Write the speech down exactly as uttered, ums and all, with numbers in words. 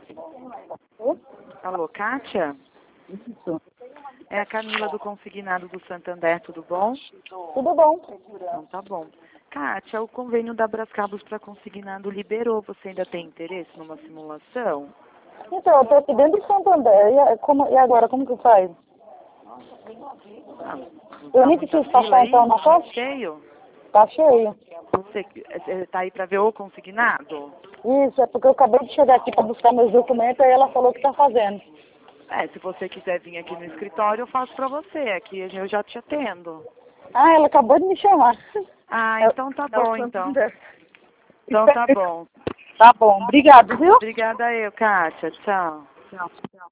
Alô, Kátia? Isso. É a Camila do Consignado do Santander, tudo bom? Tudo bom. Então tá bom. Kátia, o convênio da Brascabos para consignado liberou. Você ainda tem interesse numa simulação? Então, eu tô aqui dentro do Santander. E, a- como, e agora, como que faz? Ah, Eu tá nem muita preciso fila passar aí? então na Tá muito caixa? cheio? Tá cheio. Você você tá aí para ver o consignado? Isso, é porque eu acabei de chegar aqui para buscar meus documentos e ela falou que tá fazendo. É, se você quiser vir aqui no escritório, eu faço para você. Aqui eu já te atendo. Ah, ela acabou de me chamar. Ah, É, então tá é o bom, então. Santander. Então tá bom. Tá bom, obrigado, viu? Obrigada eu, Kátia. Tchau. Tchau, tchau.